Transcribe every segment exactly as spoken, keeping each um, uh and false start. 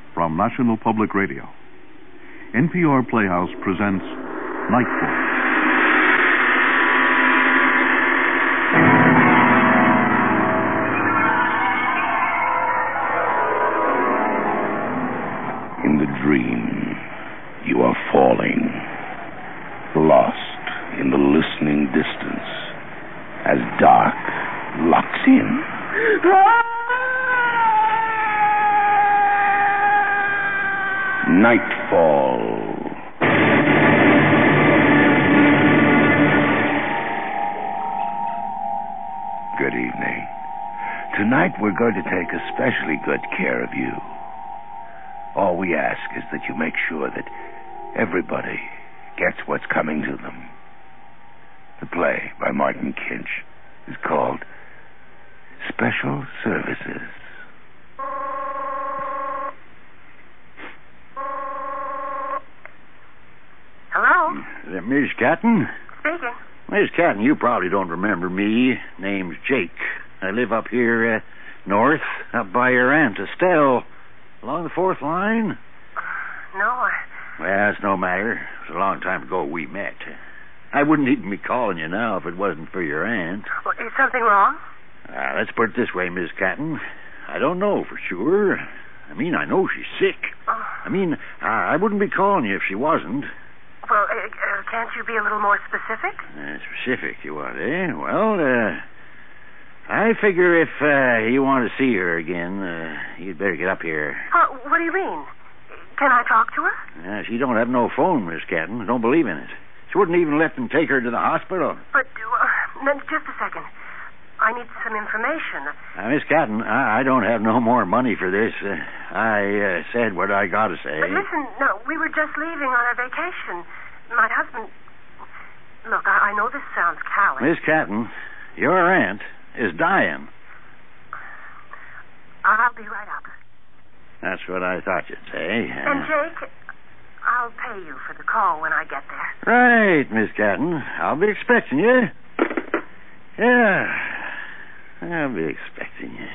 from National Public Radio. N P R Playhouse presents Nightfall. In the dream, you are falling, lost in the listening distance, as dark locks in. Nightfall. Good evening. Tonight we're going to take especially good care of you. All we ask is that you make sure that everybody gets what's coming to them. The play by Martin Kinch is called Special Services. Hello? Is that Miss Catton? Speaking. Miss Catton, you probably don't remember me. Name's Jake. I live up here uh, north, up by your Aunt Estelle. Along the fourth line? No, I... Well, it's no matter. It was a long time ago we met. I wouldn't even be calling you now if it wasn't for your aunt. Well, is something wrong? Uh, let's put it this way, Miss Catton. I don't know for sure. I mean, I know she's sick. Oh. I mean, I, I wouldn't be calling you if she wasn't. Well, uh, uh, can't you be a little more specific? Uh, specific, you want, eh? Well, uh, I figure if uh, you want to see her again, uh, you'd better get up here. Uh, what do you mean? Can I talk to her? Uh, she don't have no phone, Miss Catton. Don't believe in it. She wouldn't even let them take her to the hospital. But, uh, no, just a second. I need some information. Uh, Miss Catton, I, I don't have no more money for this. Uh, I uh, said what I got to say. But listen, no, we were just leaving on our vacation. My husband... Look, I, I know this sounds callous. Miss Catton, your aunt is dying. I'll be right up. That's what I thought you'd say. And, Jake, I'll pay you for the call when I get there. Right, Miss Catton. I'll be expecting you. Yeah, I'll be expecting you.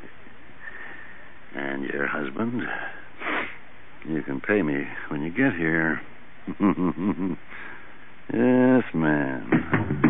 And your husband, you can pay me when you get here. Yes, ma'am.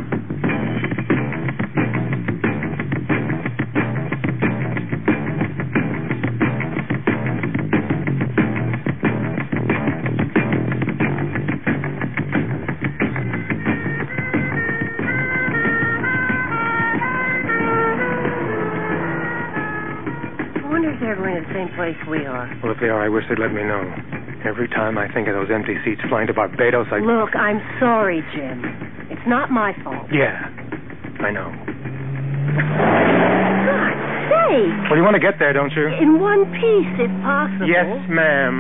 They're going to the same place we are. Well, if they are, I wish they'd let me know. Every time I think of those empty seats flying to Barbados, I... Look, I'm sorry, Jim. It's not my fault. Yeah, I know. God's sake! Well, you want to get there, don't you? In one piece, if possible. Yes, ma'am.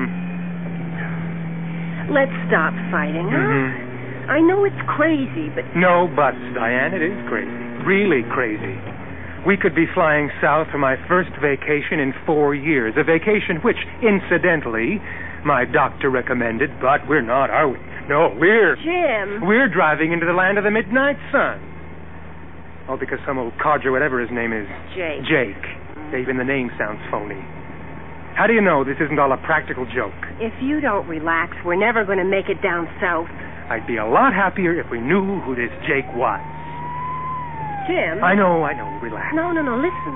Let's stop fighting, huh? Mm-hmm. I know it's crazy, but... No buts, Diane. It is crazy. Really crazy. We could be flying south for my first vacation in four years. A vacation which, incidentally, my doctor recommended, but we're not, are we? No, we're... Jim! We're driving into the land of the midnight sun. Oh, because some old codger, whatever his name is... Jake. Jake. Even the name sounds phony. How do you know this isn't all a practical joke? If you don't relax, we're never going to make it down south. I'd be a lot happier if we knew who this Jake was. Jim? I know, I know. Relax. No, no, no, listen.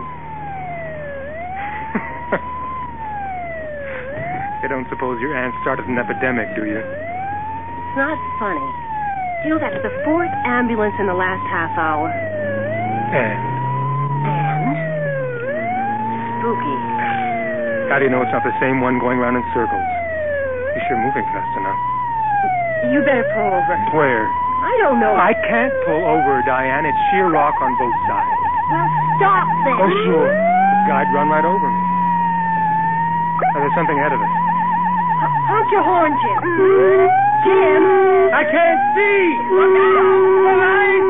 You don't suppose your aunt started an epidemic, do you? It's not funny. You know, that's the fourth ambulance in the last half hour. And? And? Spooky. How do you know it's not the same one going round in circles? You're sure moving fast enough. You better pull over. Where? I don't know. I can't pull over, Diane. It's sheer rock on both sides. Well, stop then. Oh, sure. The guy'd run right over me. Now, there's something ahead of us. H- honk your horn, Jim. Jim! I can't see! Look out! The light!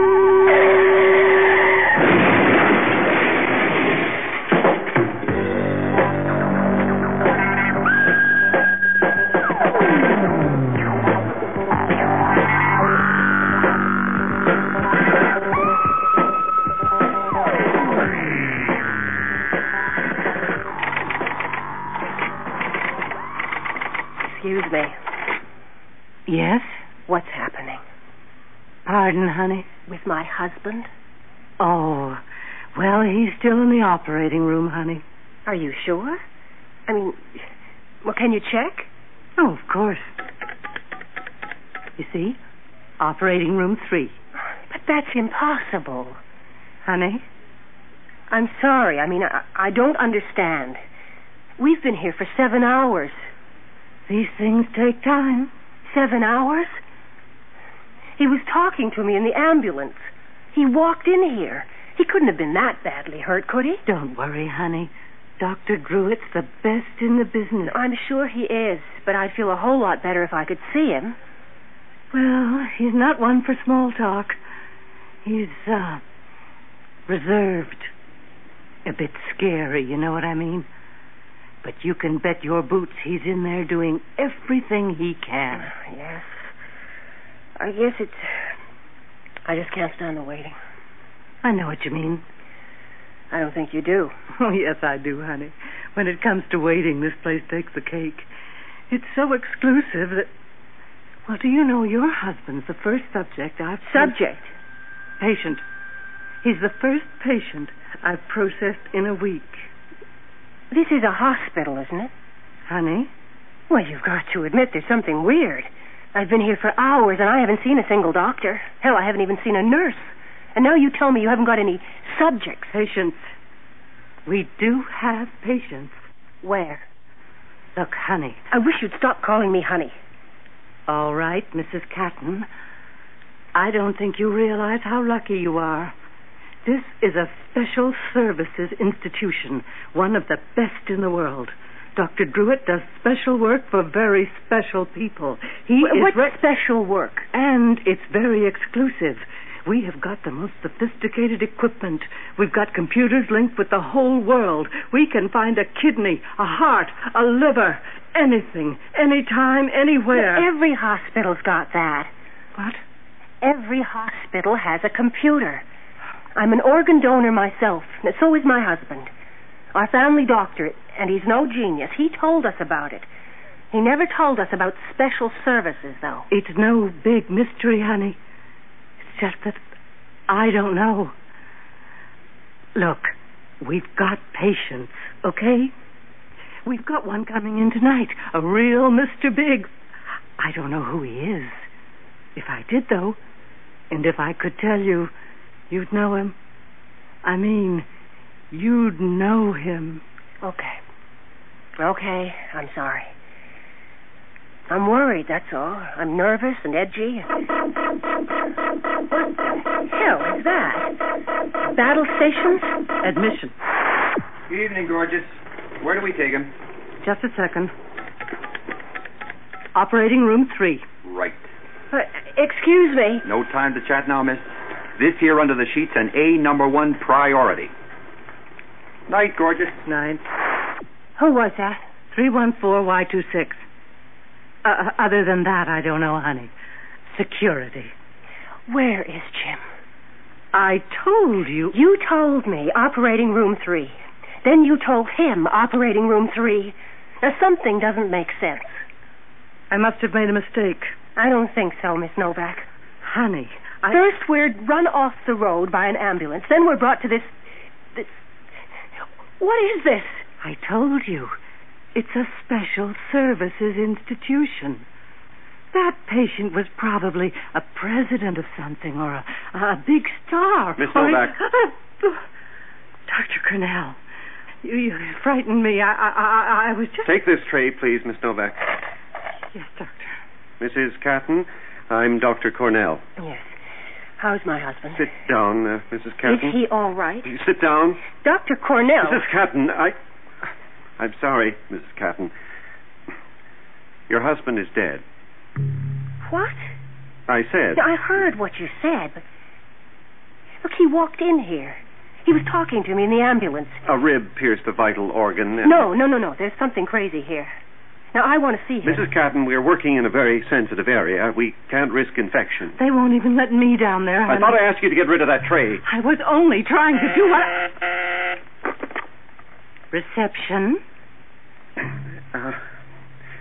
Excuse me. Yes? What's happening? Pardon, honey? With my husband? Oh, well, he's still in the operating room, honey. Are you sure? I mean, well, can you check? Oh, of course. You see? Operating room three. But that's impossible. Honey? I'm sorry. I mean, I, I don't understand. We've been here for seven hours. These things take time. Seven hours? He was talking to me in the ambulance. He walked in here. He couldn't have been that badly hurt, could he? Don't worry, honey. Doctor Druitt's the best in the business. I'm sure he is, but I'd feel a whole lot better if I could see him. Well, he's not one for small talk. He's, uh, reserved. A bit scary, you know what I mean? But you can bet your boots he's in there doing everything he can. Yes. I guess it's... I just can't stand the waiting. I know what you mean. I don't think you do. Oh, yes, I do, honey. When it comes to waiting, this place takes the cake. It's so exclusive that... Well, do you know your husband's the first subject I've... Subject? Patient. He's the first patient I've processed in a week. This is a hospital, isn't it? Honey? Well, you've got to admit there's something weird. I've been here for hours and I haven't seen a single doctor. Hell, I haven't even seen a nurse. And now you tell me you haven't got any subjects. Patients. We do have patients. Where? Look, honey. I wish you'd stop calling me honey. All right, Missus Catton. I don't think you realize how lucky you are. This is a special services institution, one of the best in the world. Doctor Druitt does special work for very special people. He w- is what re- special work? And it's very exclusive. We have got the most sophisticated equipment. We've got computers linked with the whole world. We can find a kidney, a heart, a liver, anything, anytime, anywhere. Well, every hospital's got that. What? Every hospital has a computer. I'm an organ donor myself, and so is my husband. Our family doctor, and he's no genius, he told us about it. He never told us about special services, though. It's no big mystery, honey. It's just that I don't know. Look, we've got patients, okay? We've got one coming in tonight, a real Mister Big. I don't know who he is. If I did, though, and if I could tell you, you'd know him. I mean, you'd know him. Okay. Okay, I'm sorry. I'm worried, that's all. I'm nervous and edgy. What the hell is that? Battle stations? Admission. Good evening, gorgeous. Where do we take him? Just a second. Operating room three. Right. Uh, excuse me. No time to chat now, miss. This here under the sheets an A number one priority. Night, gorgeous. Nine. Who was that? three one four Y two six. Uh, other than that, I don't know, honey. Security. Where is Jim? I told you. You told me operating room three. Then you told him operating room three. Now, something doesn't make sense. I must have made a mistake. I don't think so, Miss Novak. Honey, I... First, we're run off the road by an ambulance. Then we're brought to this... this... What is this? I told you. It's a special services institution. That patient was probably a president of something or a, a big star. Miss or Novak. A, uh, Doctor Cornell, you, you frightened me. I, I, I, I was just... Take this tray, please, Miss Novak. Yes, doctor. Missus Catton, I'm Doctor Cornell. Yes. How's my husband? Sit down, uh, Missus Catton. Is he all right? Sit down. Doctor Cornell. Missus Catton, I... I'm sorry, Missus Catton. Your husband is dead. What? I said... I heard what you said, but... Look, he walked in here. He was talking to me in the ambulance. A rib pierced a vital organ. And... No, no, no, no. There's something crazy here. Now, I want to see him. Missus Catton, we're working in a very sensitive area. We can't risk infection. They won't even let me down there, honey. I thought I asked you to get rid of that tray. I was only trying to do what... Reception. Uh,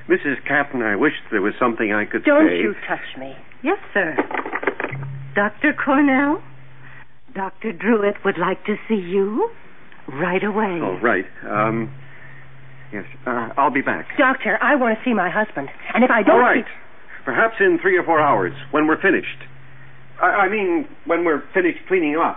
Missus Captain, I wish there was something I could Don't say. you touch me. Yes, sir. Doctor Cornell, Doctor Druitt would like to see you right away. Oh, right. Um, yes, uh, I'll be back. Doctor, I want to see my husband. And if I don't... All right. see- Perhaps in three or four hours, when we're finished. I, I mean, when we're finished cleaning up.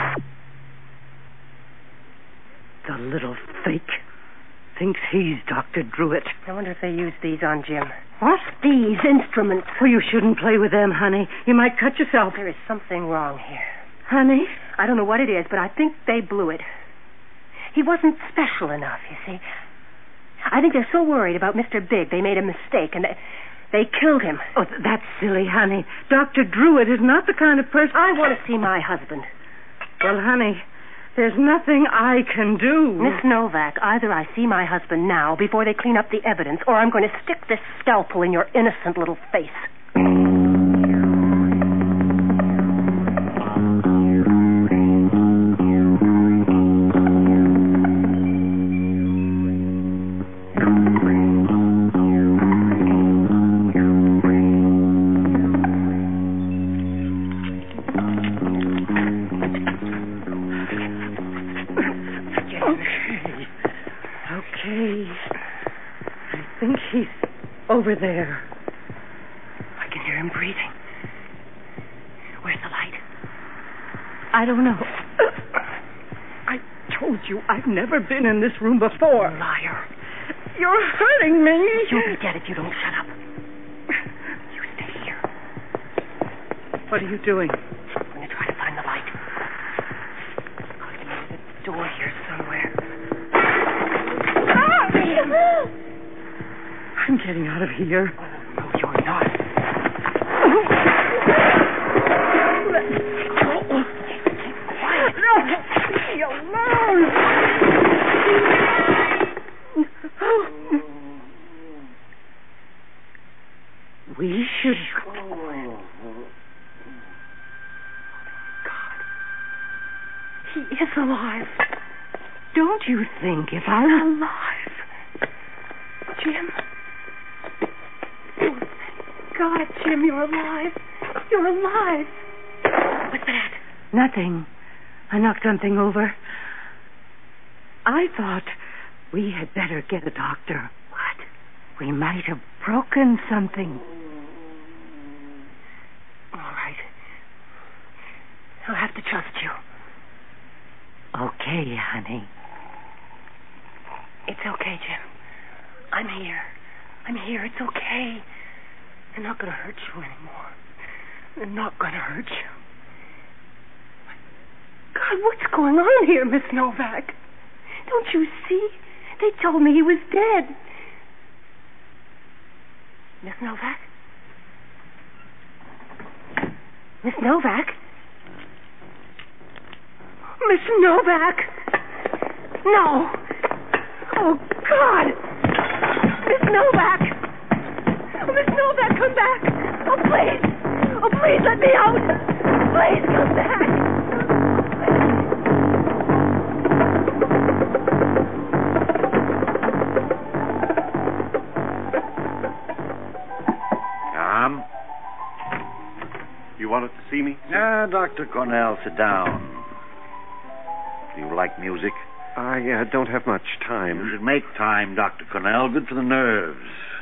The little fake thinks he's Doctor Druitt. I wonder if they use these on Jim. What? These instruments. Oh, you shouldn't play with them, honey. You might cut yourself. There is something wrong here. Honey? I don't know what it is, but I think they blew it. He wasn't special enough, you see. I think they're so worried about Mister Big, they made a mistake, and they, they killed him. Oh, th- that's silly, honey. Doctor Druitt is not the kind of person... I want to see my husband. Well, honey, there's nothing I can do. Miss Novak, either I see my husband now before they clean up the evidence, or I'm going to stick this scalpel in your innocent little face. Over there. I can hear him breathing. Where's the light? I don't know. I told you I've never been in this room before. Liar. You're hurting me. You'll be dead if you don't shut up. You stay here. What are you doing? I'm going to try to find the light. Got to be near the door here somewhere. Ah! I'm getting out of here. Oh, no, you're not. Quiet. No, leave me alone. We should... God. He is alive. Don't you think if I were alive? Jim? Oh, thank God, Jim, you're alive. You're alive. What's that? Nothing. I knocked something over. I thought we had better get a doctor. What? We might have broken something. All right. I'll have to trust you. Okay, honey. It's okay, Jim. I'm here. I'm here. It's okay. They're not going to hurt you anymore. They're not going to hurt you. God, what's going on here, Miss Novak? Don't you see? They told me he was dead. Miss Novak? Miss Novak? Miss Novak! No! Oh, God! Miss Novak! Oh, Miss Novak, come back! Oh, please! Oh, please, let me out! Please, come back! Tom? You wanted to see me? Ah, Doctor Cornell, sit down. Do you like music? I uh, don't have much time. You should make time, Doctor Cornell. Good for the nerves.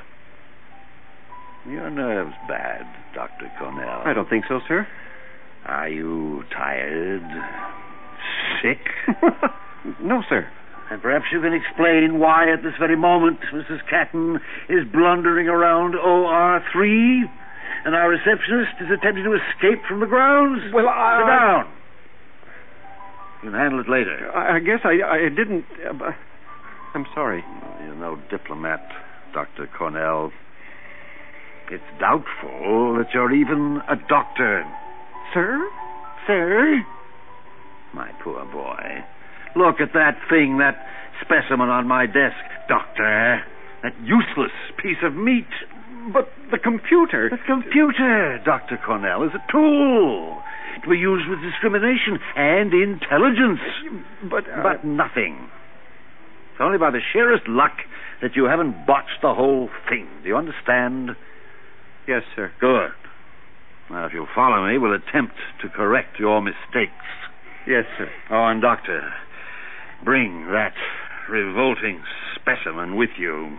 Your nerves bad, Doctor Cornell. I don't think so, sir. Are you tired? Sick? No, sir. And perhaps you can explain why at this very moment Missus Catton is blundering around O R three and our receptionist is attempting to escape from the grounds? Well, I... Sit down. You can handle it later. I, I guess I, I didn't... Uh, I'm sorry. You're no diplomat, Doctor Cornell. It's doubtful that you're even a doctor. Sir? Sir? My poor boy. Look at that thing, that specimen on my desk, Doctor. That useless piece of meat. But the computer... The computer, Doctor Cornell, is a tool to be used with discrimination and intelligence. But... Uh... But nothing. It's only by the sheerest luck that you haven't botched the whole thing. Do you understand? Yes, sir. Good. Now, if you'll follow me, we'll attempt to correct your mistakes. Yes, sir. Oh, and Doctor, bring that revolting specimen with you.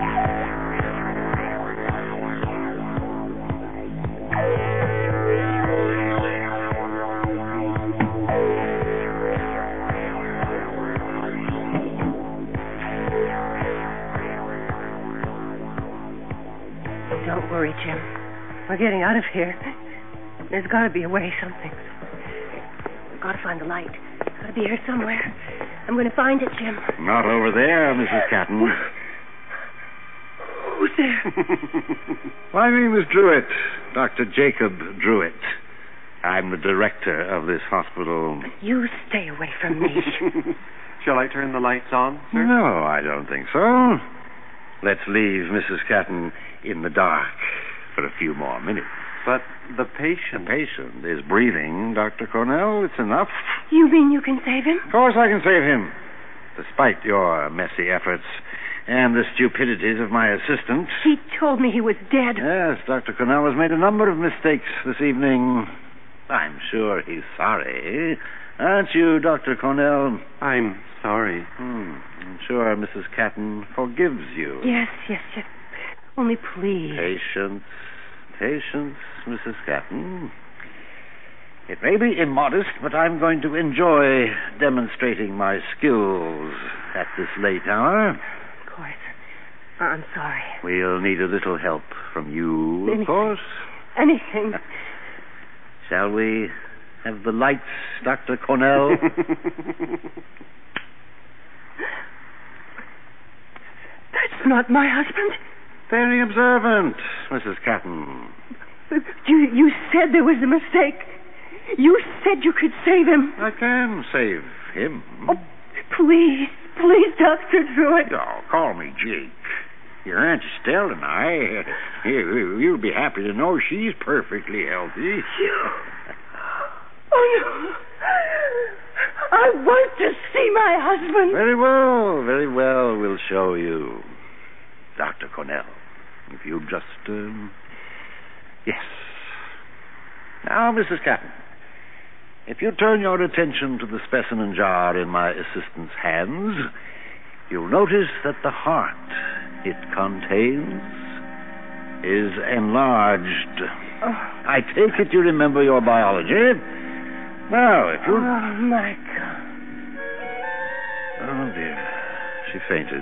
Don't worry, Jim. We're getting out of here. There's got to be a way, something. We've got to find the light. It's got to be here somewhere. I'm going to find it, Jim. Not over there, Missus Catton. Who's there? My name is Druitt, Doctor Jacob Druitt. I'm the director of this hospital. You stay away from me. Shall I turn the lights on, sir? No, I don't think so. Let's leave Missus Catton in the dark for a few more minutes. But the patient... The patient is breathing, Doctor Cornell. It's enough. You mean you can save him? Of course I can save him. Despite your messy efforts and the stupidities of my assistant. He told me he was dead. Yes, Doctor Cornell has made a number of mistakes this evening. I'm sure he's sorry. Aren't you, Doctor Cornell? I'm sorry. Hmm. I'm sure Missus Catton forgives you. Yes, yes, yes. Only please. Patience. Patience, Missus Catton. It may be immodest, but I'm going to enjoy demonstrating my skills at this late hour. Of course. I'm sorry. We'll need a little help from you, Anything. of course. Anything. Shall we have the lights, Doctor Cornell? That's not my husband. Very observant, Missus Catton. You, you said there was a mistake. You said you could save him. I can save him. Oh, please, please, Doctor Druitt. Oh, call me Jake. Your Aunt Estelle and I, you, you'll be happy to know she's perfectly healthy. You... Oh, no. I want to see my husband. Very well, very well. We'll show you. Doctor Cornell, if you just, um... Yes. Now, Missus Catton, if you turn your attention to the specimen jar in my assistant's hands, you'll notice that the heart it contains is enlarged. Oh. I take it you remember your biology. Now, if you... Oh, my God. Oh, dear. She fainted.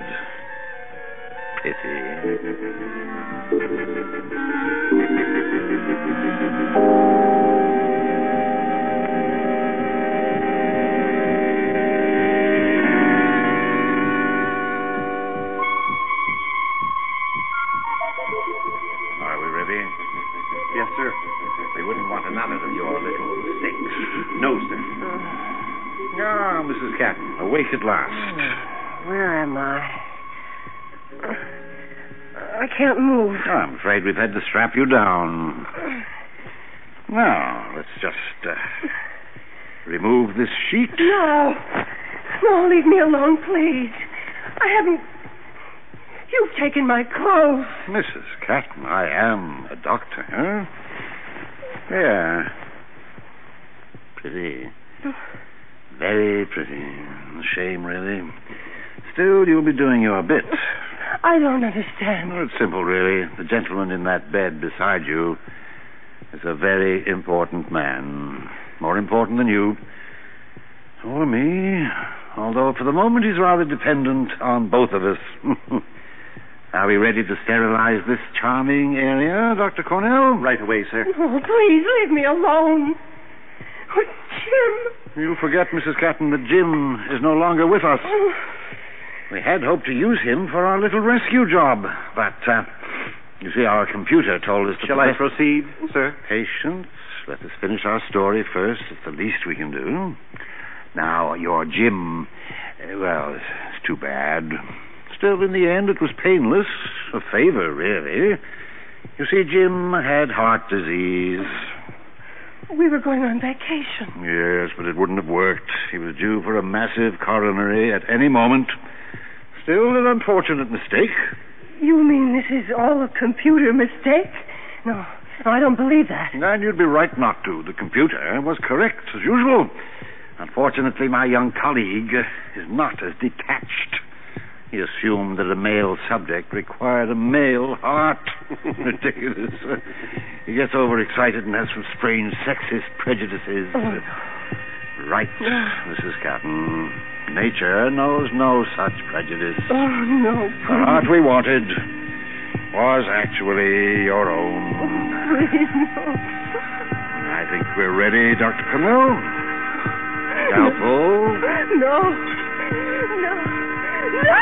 Pity. Are we ready? Yes, sir. We wouldn't want another of your little mistakes. No, sir. Ah, Missus Catton, awake at last. Where am I? I can't move. Oh, I'm afraid we've had to strap you down. Now, let's just uh, remove this sheet. No. No, leave me alone, please. I haven't... You've taken my clothes. Missus Catton, I am a doctor, huh? Yeah. Pretty. Very pretty. A shame, really. Still, you'll be doing your bit. I don't understand. Well, it's simple, really. The gentleman in that bed beside you is a very important man. More important than you. Or me. Although, for the moment, he's rather dependent on both of us. Are we ready to sterilize this charming area, Doctor Cornell? Right away, sir. Oh, please, leave me alone. Oh, Jim. You forget, Missus Catton, that Jim is no longer with us. Oh. We had hoped to use him for our little rescue job, but, uh, you see, our computer told us to... Shall I proceed, sir? Patience. Let us finish our story first. It's the least we can do. Now, your Jim, uh, well, it's too bad. Still, in the end, it was painless. A favor, really. You see, Jim had heart disease. We were going on vacation. Yes, but it wouldn't have worked. He was due for a massive coronary at any moment. Still an unfortunate mistake. You mean this is all a computer mistake? No, no, I don't believe that. And you'd be right not to. The computer was correct, as usual. Unfortunately, my young colleague is not as detached. He assumed that a male subject required a male heart. Ridiculous. He gets overexcited and has some strange sexist prejudices. Oh. Right, Missus Captain. Nature knows no such prejudice. Oh, no, The please. heart we wanted was actually your own. Oh, please, no. I think we're ready, Doctor Cornell. Scalpel. No. No. No!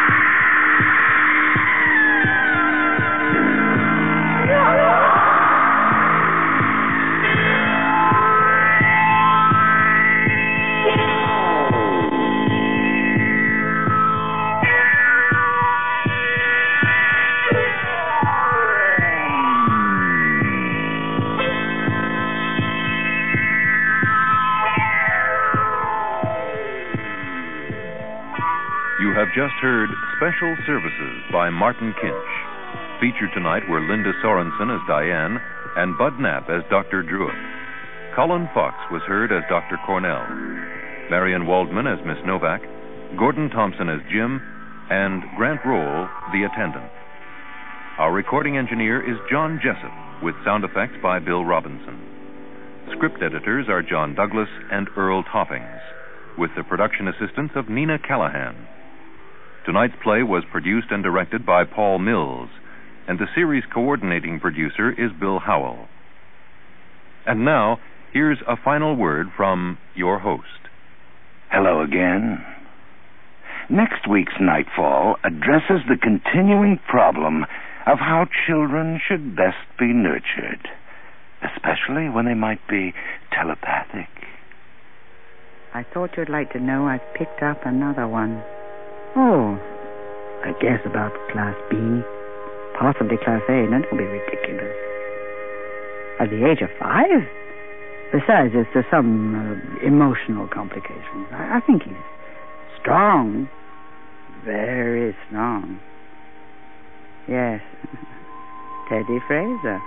You have just heard Special Services by Martin Kinch. Featured tonight were Linda Sorensen as Diane and Bud Knapp as Doctor Druitt. Colin Fox was heard as Doctor Cornell, Marion Waldman as Miss Novak, Gordon Thompson as Jim, and Grant Roll, the attendant. Our recording engineer is John Jessup, with sound effects by Bill Robinson. Script editors are John Douglas and Earl Toppings, with the production assistance of Nina Callahan. Tonight's play was produced and directed by Paul Mills, and the series coordinating producer is Bill Howell. And now, here's a final word from your host. Hello again. Next week's Nightfall addresses the continuing problem of how children should best be nurtured, especially when they might be telepathic. I thought you'd like to know I've picked up another one. Oh, I guess about Class B, possibly Class A. That will be ridiculous. At the age of five? Besides, it's there's some uh, emotional complications. I, I think he's strong. Very strong. Yes. Teddy Fraser.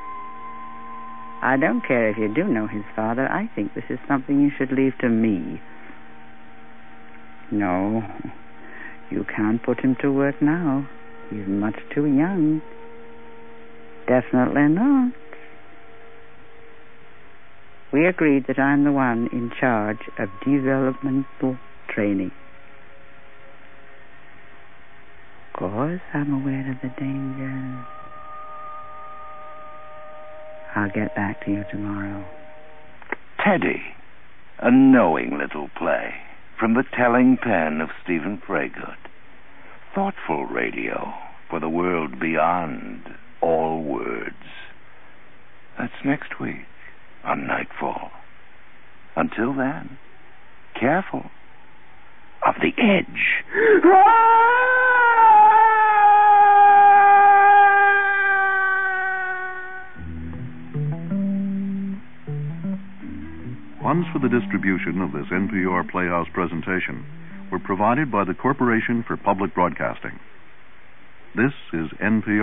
I don't care if you do know his father. I think this is something you should leave to me. No, you can't put him to work now. He's much too young. Definitely not. We agreed that I'm the one in charge of developmental training. Of course, I'm aware of the dangers. I'll get back to you tomorrow. Teddy, a knowing little play from the telling pen of Stephen Freygood. Thoughtful radio for the world beyond all words. That's next week on Nightfall. Until then, careful of the edge. Funds for the distribution of this N P R Playhouse presentation were provided by the Corporation for Public Broadcasting. This is N P R.